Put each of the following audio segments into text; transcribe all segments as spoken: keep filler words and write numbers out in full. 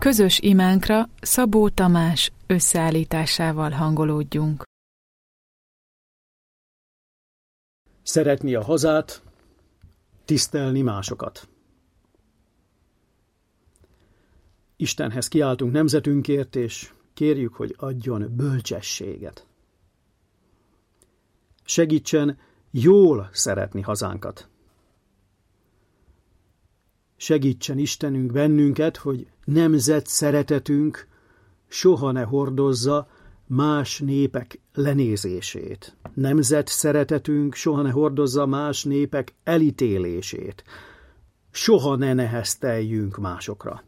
Közös imánkra Szabó Tamás összeállításával hangolódjunk. Szeretni a hazát, tisztelni másokat. Istenhez kiáltunk nemzetünkért, és kérjük, hogy adjon bölcsességet. Segítsen jól szeretni hazánkat. Segítsen Istenünk bennünket, hogy nemzet szeretetünk soha ne hordozza más népek lenézését. Nemzet szeretetünk soha ne hordozza más népek elítélését. Soha ne nehezteljünk másokra.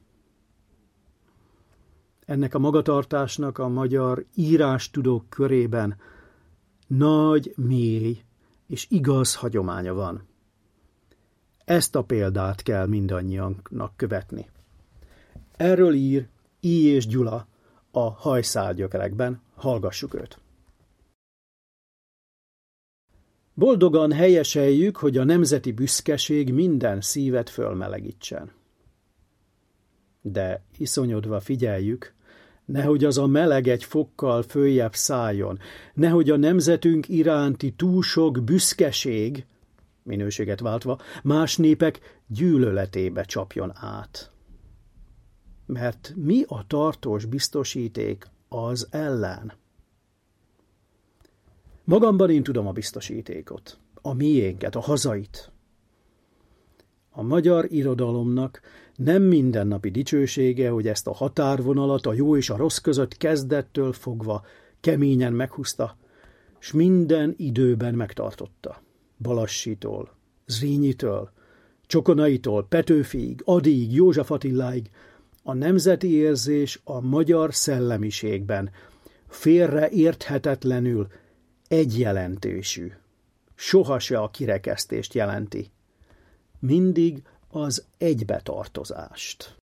Ennek a magatartásnak a magyar írástudók körében nagy, mély és igaz hagyománya van. Ezt a példát kell mindannyiunknak követni. Erről ír I. és Gyula a Hajszálgyökerekben, hallgassuk őt. Boldogan helyeseljük, hogy a nemzeti büszkeség minden szívet fölmelegítsen. De iszonyodva figyeljük, nehogy az a meleg egy fokkal följebb szálljon, nehogy a nemzetünk iránti túl sok büszkeség, minőséget váltva, más népek gyűlöletébe csapjon át. Mert mi a tartós biztosíték az ellen? Magamban én tudom a biztosítékot, a miénket, a hazait. A magyar irodalomnak nem mindennapi dicsősége, hogy ezt a határvonalat a jó és a rossz között kezdettől fogva keményen meghúzta, s minden időben megtartotta. Balassitól, Zrínyitől, Csokonaitól, Petőfiig, Adig, József Attiláig a nemzeti érzés a magyar szellemiségben félreérthetetlenül egyjelentősű. Soha se a kirekesztést jelenti. Mindig az egybetartozást.